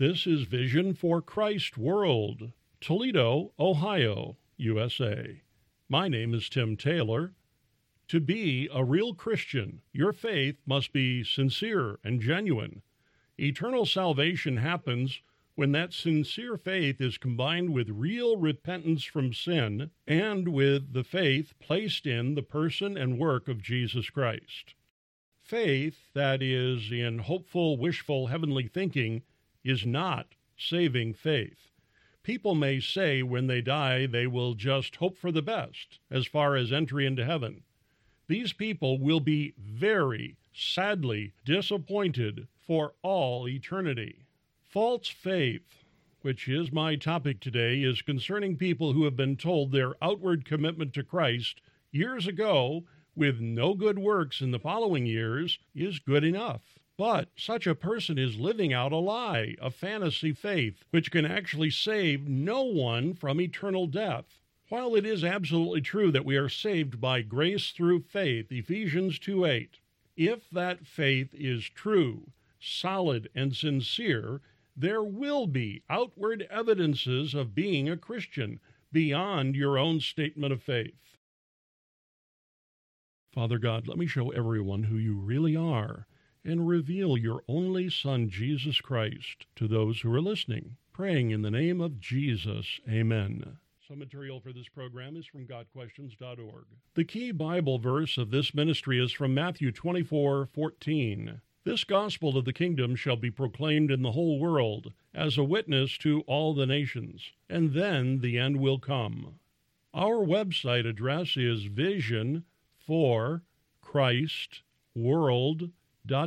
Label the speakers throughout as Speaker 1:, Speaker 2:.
Speaker 1: This is Vision for Christ World, Toledo, Ohio, USA. My name is Tim Taylor. To be a real Christian, your faith must be sincere and genuine. Eternal salvation happens when that sincere faith is combined with real repentance from sin and with the faith placed in the person and work of Jesus Christ. Faith that is in hopeful, wishful, heavenly thinking is not saving faith. People may say when they die they will just hope for the best as far as entry into heaven. These people will be very sadly disappointed for all eternity. False faith, which is my topic today, is concerning people who have been told their outward commitment to Christ years ago with no good works in the following years is good enough. But such a person is living out a lie, a fantasy faith, which can actually save no one from eternal death. While it is absolutely true that we are saved by grace through faith, Ephesians 2:8, if that faith is true, solid, and sincere, there will be outward evidences of being a Christian beyond your own statement of faith. Father God, let me show everyone who you really are and reveal your only Son, Jesus Christ, to those who are listening. Praying in the name of Jesus, amen. Some material for this program is from GodQuestions.org. The key Bible verse of this ministry is from Matthew 24:14. This gospel of the kingdom shall be proclaimed in the whole world as a witness to all the nations, and then the end will come. Our website address is visionforchristworld.com.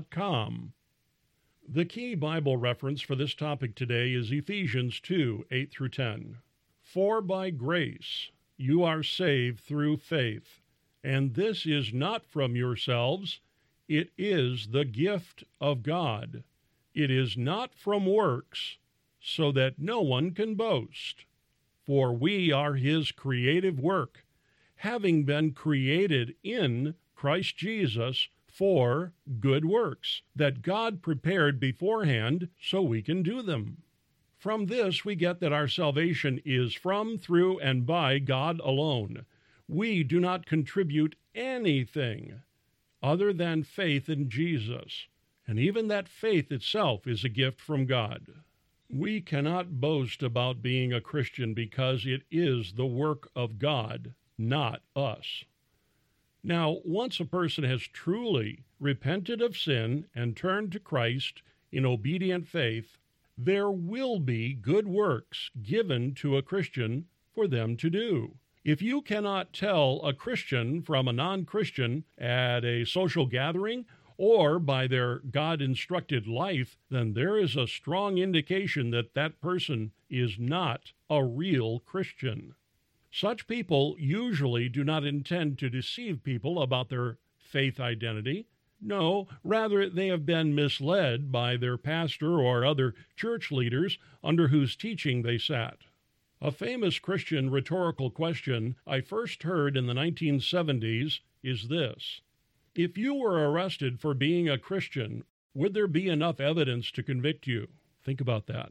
Speaker 1: The key Bible reference for this topic today is Ephesians 2:8-10. For by grace you are saved through faith, and this is not from yourselves, it is the gift of God. It is not from works, so that no one can boast. For we are his creative work, having been created in Christ Jesus for good works, that God prepared beforehand so we can do them. From this we get that our salvation is from, through, and by God alone. We do not contribute anything other than faith in Jesus, and even that faith itself is a gift from God. We cannot boast about being a Christian because it is the work of God, not us. Now, once a person has truly repented of sin and turned to Christ in obedient faith, there will be good works given to a Christian for them to do. If you cannot tell a Christian from a non-Christian at a social gathering or by their God-instructed life, then there is a strong indication that that person is not a real Christian. Such people usually do not intend to deceive people about their faith identity. No, rather they have been misled by their pastor or other church leaders under whose teaching they sat. A famous Christian rhetorical question I first heard in the 1970s is this: if you were arrested for being a Christian, would there be enough evidence to convict you? Think about that.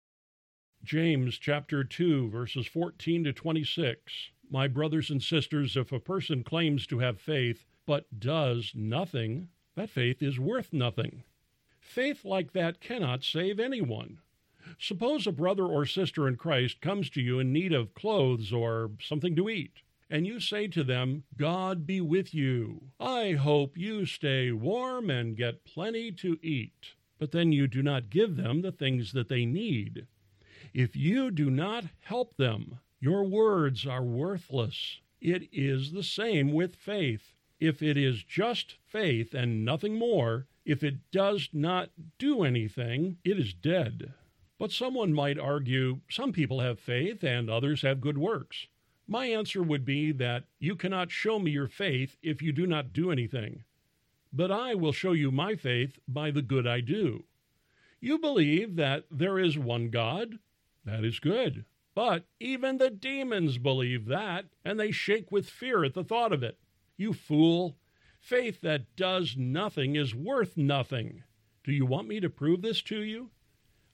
Speaker 1: James chapter 2, verses 14-26. My brothers and sisters, if a person claims to have faith but does nothing, that faith is worth nothing. Faith like that cannot save anyone. Suppose a brother or sister in Christ comes to you in need of clothes or something to eat, and you say to them, God be with you. I hope you stay warm and get plenty to eat. But then you do not give them the things that they need. If you do not help them, your words are worthless. It is the same with faith. If it is just faith and nothing more, if it does not do anything, it is dead. But someone might argue, some people have faith and others have good works. My answer would be that you cannot show me your faith if you do not do anything. But I will show you my faith by the good I do. You believe that there is one God? That is good. But even the demons believe that, and they shake with fear at the thought of it. You fool! Faith that does nothing is worth nothing. Do you want me to prove this to you?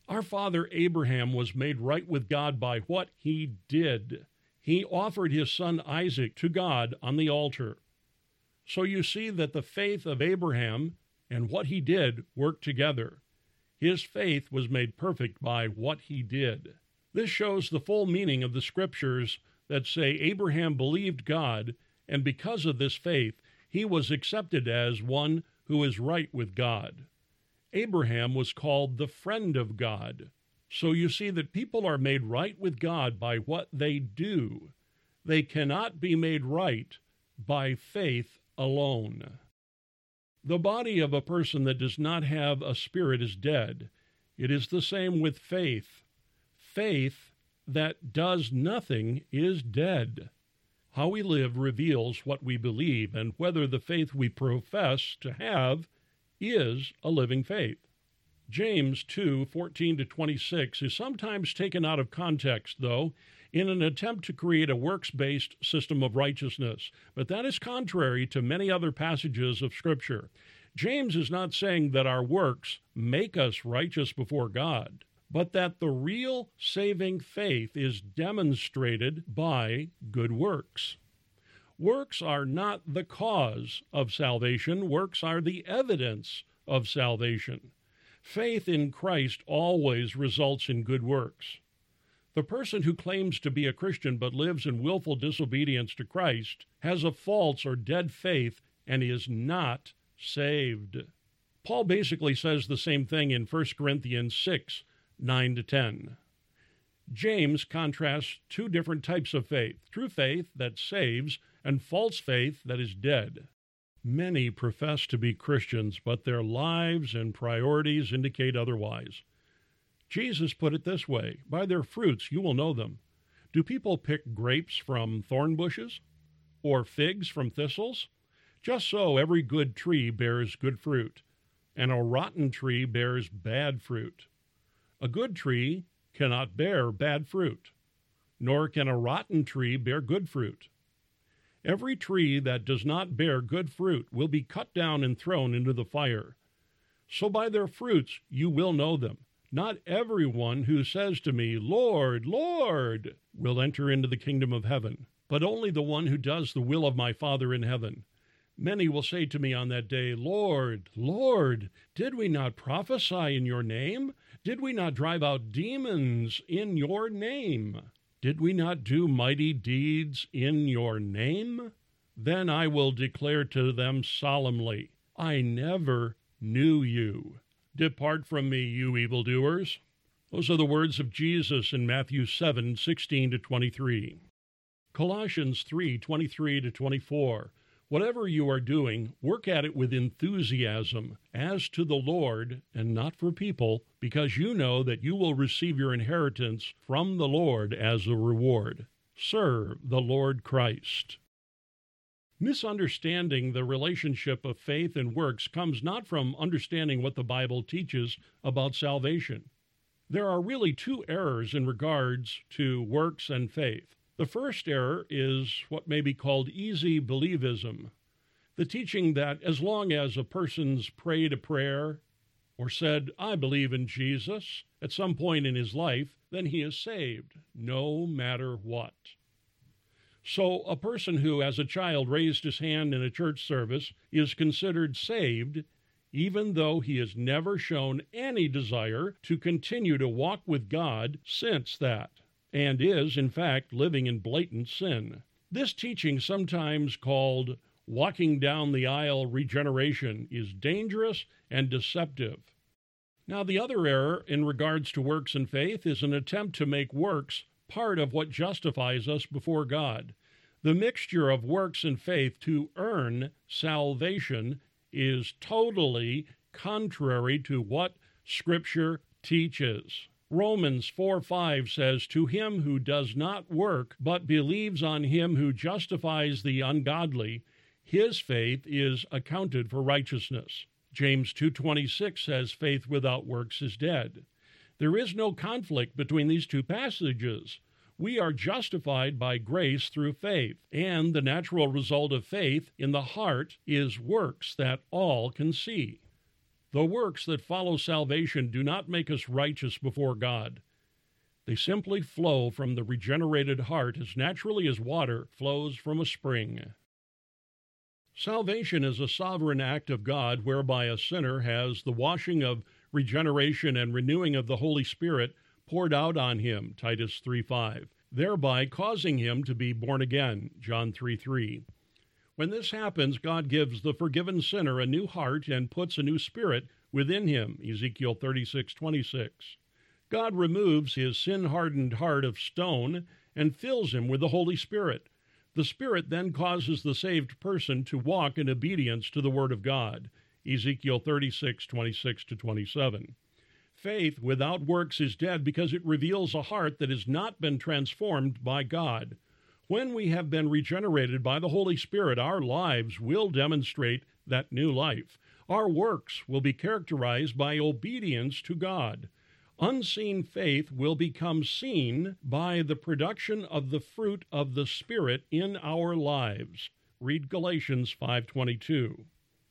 Speaker 1: Our father Abraham was made right with God by what he did. He offered his son Isaac to God on the altar. So you see that the faith of Abraham and what he did worked together. His faith was made perfect by what he did. This shows the full meaning of the scriptures that say Abraham believed God, and because of this faith, he was accepted as one who is right with God. Abraham was called the friend of God. So you see that people are made right with God by what they do. They cannot be made right by faith alone. The body of a person that does not have a spirit is dead. It is the same with faith. Faith that does nothing is dead. How we live reveals what we believe and whether the faith we profess to have is a living faith. James 2:14-26 is sometimes taken out of context, though, in an attempt to create a works-based system of righteousness, but that is contrary to many other passages of Scripture. James is not saying that our works make us righteous before God, but that the real saving faith is demonstrated by good works. Works are not the cause of salvation. Works are the evidence of salvation. Faith in Christ always results in good works. The person who claims to be a Christian but lives in willful disobedience to Christ has a false or dead faith and is not saved. Paul basically says the same thing in 1 Corinthians 6:9-10. James contrasts two different types of faith: true faith that saves and false faith that is dead. Many profess to be Christians, but their lives and priorities indicate otherwise. Jesus put it this way: by their fruits you will know them. Do people pick grapes from thorn bushes or figs from thistles? Just so every good tree bears good fruit, and a rotten tree bears bad fruit. A good tree cannot bear bad fruit, nor can a rotten tree bear good fruit. Every tree that does not bear good fruit will be cut down and thrown into the fire. So by their fruits you will know them. Not everyone who says to me, Lord, Lord, will enter into the kingdom of heaven, but only the one who does the will of my Father in heaven. Many will say to me on that day, Lord, Lord, did we not prophesy in your name? Did we not drive out demons in your name? Did we not do mighty deeds in your name? Then I will declare to them solemnly, I never knew you. Depart from me, you evildoers. Those are the words of Jesus in Matthew 7:16-23. Colossians 3:23-24. Whatever you are doing, work at it with enthusiasm, as to the Lord and not for people, because you know that you will receive your inheritance from the Lord as a reward. Serve the Lord Christ. Misunderstanding the relationship of faith and works comes not from understanding what the Bible teaches about salvation. There are really two errors in regards to works and faith. The first error is what may be called easy believism, the teaching that as long as a person's prayed a prayer or said, I believe in Jesus, at some point in his life, then he is saved, no matter what. So a person who, as a child, raised his hand in a church service is considered saved, even though he has never shown any desire to continue to walk with God since that, and is, in fact, living in blatant sin. This teaching, sometimes called walking down the aisle regeneration, is dangerous and deceptive. Now, the other error in regards to works and faith is an attempt to make works part of what justifies us before God. The mixture of works and faith to earn salvation is totally contrary to what Scripture teaches. Romans 4:5 says, To him who does not work, but believes on him who justifies the ungodly, his faith is accounted for righteousness. James 2:26 says, Faith without works is dead. There is no conflict between these two passages. We are justified by grace through faith, and the natural result of faith in the heart is works that all can see. The works that follow salvation do not make us righteous before God. They simply flow from the regenerated heart as naturally as water flows from a spring. Salvation is a sovereign act of God whereby a sinner has the washing of regeneration and renewing of the Holy Spirit poured out on him, Titus 3:5, thereby causing him to be born again, John 3:3. When this happens, God gives the forgiven sinner a new heart and puts a new spirit within him, Ezekiel 36:26. God removes his sin-hardened heart of stone and fills him with the Holy Spirit. The Spirit then causes the saved person to walk in obedience to the Word of God, Ezekiel 36:26-27. Faith without works is dead because it reveals a heart that has not been transformed by God. When we have been regenerated by the Holy Spirit, our lives will demonstrate that new life. Our works will be characterized by obedience to God. Unseen faith will become seen by the production of the fruit of the Spirit in our lives. Read Galatians 5:22.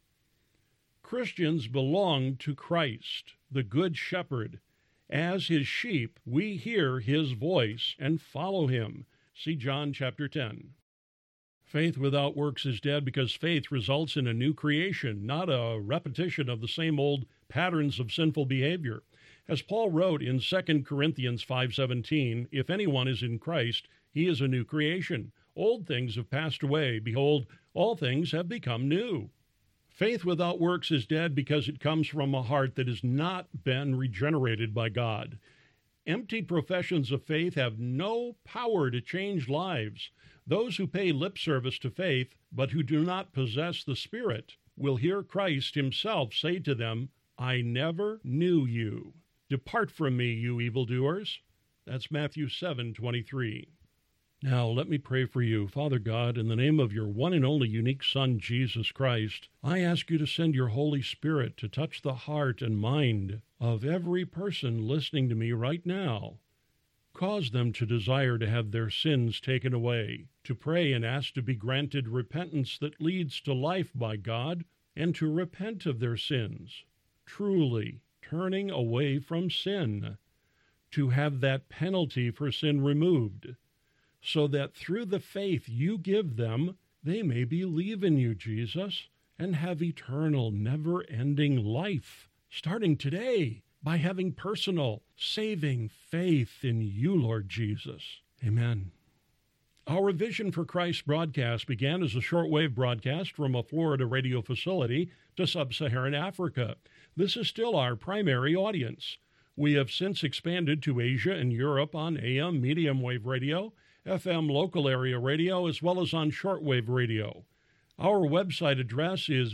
Speaker 1: Christians belong to Christ, the Good Shepherd. As his sheep, we hear his voice and follow him. See John chapter 10. Faith without works is dead because faith results in a new creation, not a repetition of the same old patterns of sinful behavior. As Paul wrote in 2 Corinthians 5:17, if anyone is in Christ, he is a new creation. Old things have passed away. Behold, all things have become new. Faith without works is dead because it comes from a heart that has not been regenerated by God. Empty professions of faith have no power to change lives. Those who pay lip service to faith, but who do not possess the Spirit, will hear Christ himself say to them, I never knew you. Depart from me, you evildoers. That's Matthew 7:23. Now, let me pray for you. Father God, in the name of your one and only unique Son, Jesus Christ, I ask you to send your Holy Spirit to touch the heart and mind of every person listening to me right now. Cause them to desire to have their sins taken away, to pray and ask to be granted repentance that leads to life by God, and to repent of their sins, truly turning away from sin, to have that penalty for sin removed, so that through the faith you give them, they may believe in you, Jesus, and have eternal, never-ending life, starting today, by having personal, saving faith in you, Lord Jesus. Amen. Our Vision for Christ broadcast began as a shortwave broadcast from a Florida radio facility to sub-Saharan Africa. This is still our primary audience. We have since expanded to Asia and Europe on AM medium wave radio, FM local area radio, as well as on shortwave radio. Our website address is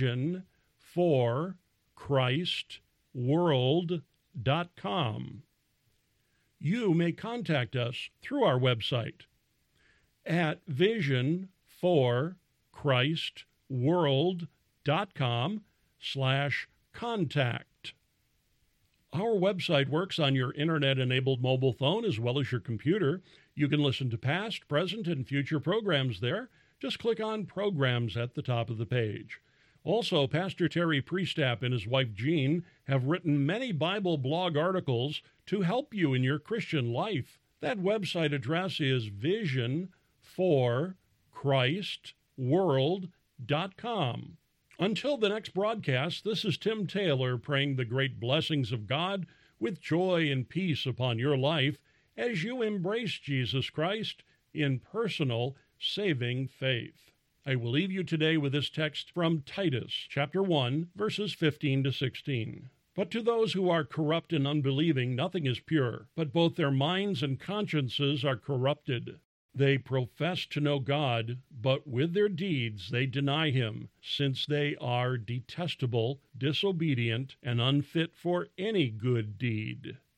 Speaker 1: visionforchristworld.com. You may contact us through our website at visionforchristworld.com/contact. Our website works on your internet-enabled mobile phone as well as your computer. You can listen to past, present, and future programs there. Just click on Programs at the top of the page. Also, Pastor Terry Priestap and his wife Jean have written many Bible blog articles to help you in your Christian life. That website address is visionforchristworld.com. Until the next broadcast, this is Tim Taylor praying the great blessings of God with joy and peace upon your life as you embrace Jesus Christ in personal, saving faith. I will leave you today with this text from Titus, chapter 1, verses 15 to 16. But to those who are corrupt and unbelieving, nothing is pure, but both their minds and consciences are corrupted. They profess to know God, but with their deeds they deny him, since they are detestable, disobedient, and unfit for any good deed.